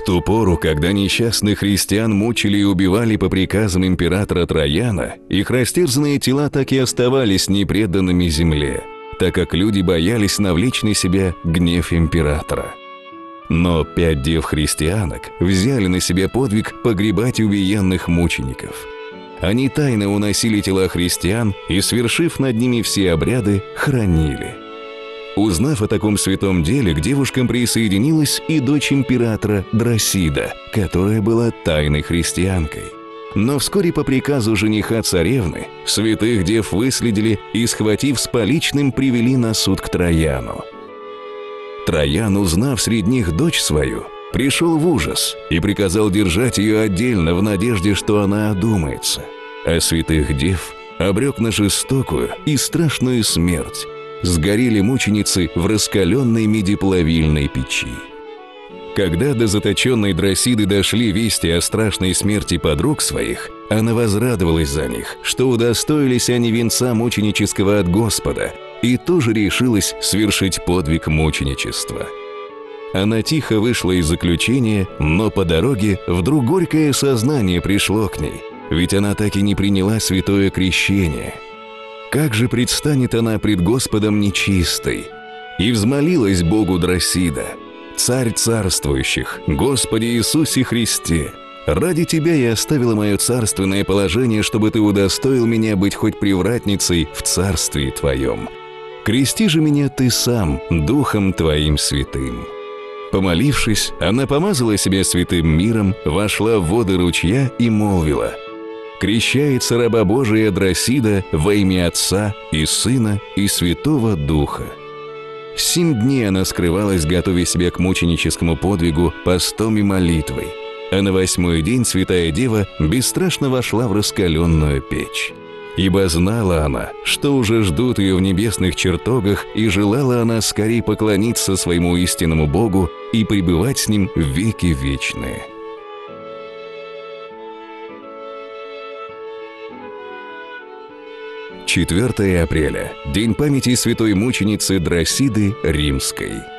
ту пору, когда несчастных христиан мучили и убивали по приказам императора Трояна, их растерзанные тела так и оставались непреданными земле, так как люди боялись навлечь на себя гнев императора. Но 5 дев-христианок взяли на себя подвиг погребать убиенных мучеников. Они тайно уносили тела христиан и, свершив над ними все обряды, хоронили. Узнав о таком святом деле, к девушкам присоединилась и дочь императора Дросида, которая была тайной христианкой. Но вскоре по приказу жениха царевны святых дев выследили и, схватив с поличным, привели на суд к Трояну. Троян, узнав среди них дочь свою, пришел в ужас и приказал держать ее отдельно в надежде, что она одумается, а святых дев обрек на жестокую и страшную смерть. Сгорели мученицы в раскаленной медиплавильной печи. Когда до заточенной Дросиды дошли вести о страшной смерти подруг своих, она возрадовалась за них, что удостоились они венца мученического от Господа, и тоже решилась свершить подвиг мученичества. Она тихо вышла из заключения, но по дороге вдруг горькое сознание пришло к ней, ведь она так и не приняла святое крещение. Как же предстанет она пред Господом нечистой? И взмолилась Богу Дросида: «Царь царствующих, Господи Иисусе Христе, ради Тебя я оставила мое царственное положение, чтобы Ты удостоил меня быть хоть привратницей в царстве Твоем. Крести же меня Ты сам, Духом Твоим святым». Помолившись, она помазала себя святым миром, вошла в воды ручья и молвила: «Крещается раба Божия Дросида во имя Отца и Сына и Святого Духа». 7 дней она скрывалась, готовя себя к мученическому подвигу постом и молитвой, а на 8-й день святая дева бесстрашно вошла в раскаленную печь. Ибо знала она, что уже ждут ее в небесных чертогах, и желала она скорее поклониться своему истинному Богу и пребывать с Ним в веки вечные. 4 апреля – День памяти святой мученицы Дросиды Римской.